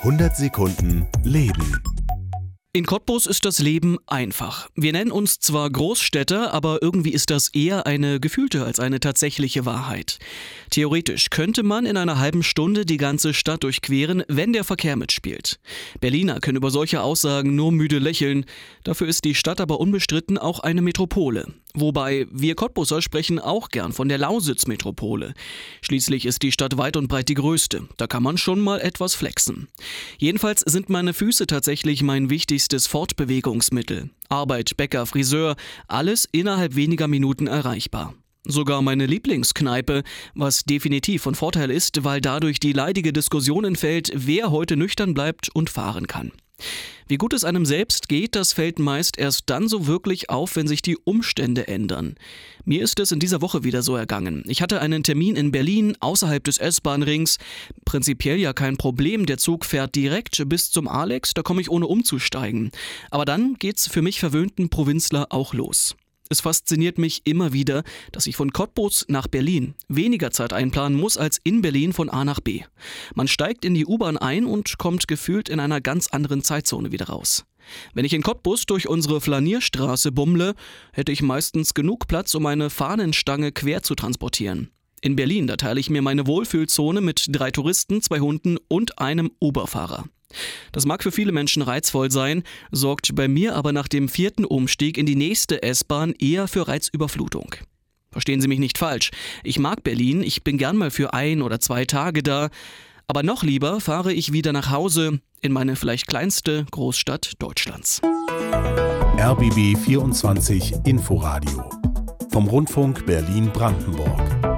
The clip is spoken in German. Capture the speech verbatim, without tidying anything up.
hundert Sekunden Leben. In Cottbus ist das Leben einfach. Wir nennen uns zwar Großstädter, aber irgendwie ist das eher eine gefühlte als eine tatsächliche Wahrheit. Theoretisch könnte man in einer halben Stunde die ganze Stadt durchqueren, wenn der Verkehr mitspielt. Berliner können über solche Aussagen nur müde lächeln. Dafür ist die Stadt aber unbestritten auch eine Metropole. Wobei wir Cottbusser sprechen auch gern von der Lausitz-Metropole. Schließlich ist die Stadt weit und breit die größte. Da kann man schon mal etwas flexen. Jedenfalls sind meine Füße tatsächlich mein wichtigstes Fortbewegungsmittel. Arbeit, Bäcker, Friseur, alles innerhalb weniger Minuten erreichbar. Sogar meine Lieblingskneipe, was definitiv von Vorteil ist, weil dadurch die leidige Diskussion entfällt, wer heute nüchtern bleibt und fahren kann. Wie gut es einem selbst geht, das fällt meist erst dann so wirklich auf, wenn sich die Umstände ändern. Mir ist es in dieser Woche wieder so ergangen. Ich hatte einen Termin in Berlin, außerhalb des S-Bahn-Rings. Prinzipiell ja kein Problem, der Zug fährt direkt bis zum Alex, da komme ich ohne umzusteigen. Aber dann geht's für mich verwöhnten Provinzler auch los. Es fasziniert mich immer wieder, dass ich von Cottbus nach Berlin weniger Zeit einplanen muss als in Berlin von A nach B. Man steigt in die U-Bahn ein und kommt gefühlt in einer ganz anderen Zeitzone wieder raus. Wenn ich in Cottbus durch unsere Flanierstraße bummle, hätte ich meistens genug Platz, um eine Fahnenstange quer zu transportieren. In Berlin, da teile ich mir meine Wohlfühlzone mit drei Touristen, zwei Hunden und einem Uber-Fahrer. Das mag für viele Menschen reizvoll sein, sorgt bei mir aber nach dem vierten Umstieg in die nächste S-Bahn eher für Reizüberflutung. Verstehen Sie mich nicht falsch, ich mag Berlin, ich bin gern mal für ein oder zwei Tage da, aber noch lieber fahre ich wieder nach Hause in meine vielleicht kleinste Großstadt Deutschlands. R B B vierundzwanzig Inforadio vom Rundfunk Berlin-Brandenburg.